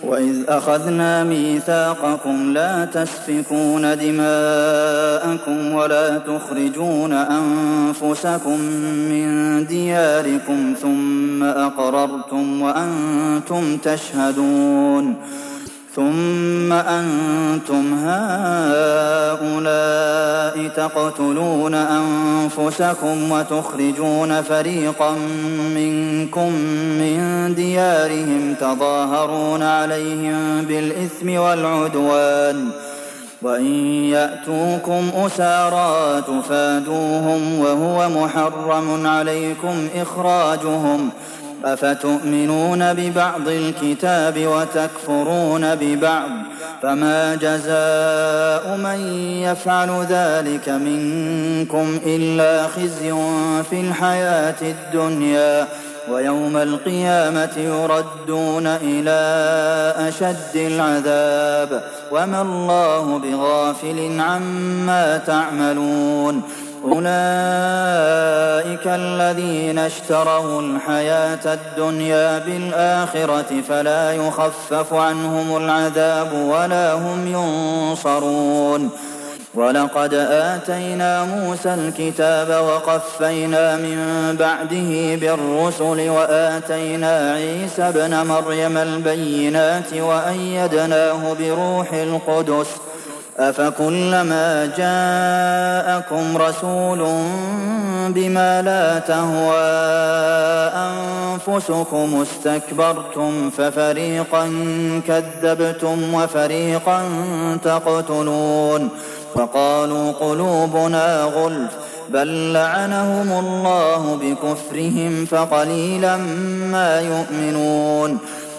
وإذ أخذنا ميثاقكم لا تسفكون دماءكم ولا تخرجون أنفسكم من دياركم ثم أقررتم وأنتم تشهدون ثم أنتم هؤلاء تقتلون أنفسكم وتخرجون فريقا منكم من ديارهم تظاهرون عليهم بالإثم والعدوان وإن يأتوكم أسارى تفادوهم وهو محرم عليكم إخراجهم أفتؤمنون ببعض الكتاب وتكفرون ببعض فما جزاء من يفعل ذلك منكم إلا خزي في الحياة الدنيا ويوم القيامة يردون إلى أشد العذاب وما الله بغافل عما تعملون أولئك الذين اشتروا الحياة الدنيا بالآخرة فلا يخفف عنهم العذاب ولا هم ينصرون ولقد آتينا موسى الكتاب وقفينا من بعده بالرسل وآتينا عيسى ابن مريم البينات وأيدناه بروح القدس أفكلما جاءكم رسول بما لا تهوى أنفسكم استكبرتم ففريقا كذبتم وفريقا تقتلون وقالوا قلوبنا غلف بل لعنهم الله بكفرهم فقليلا ما يؤمنون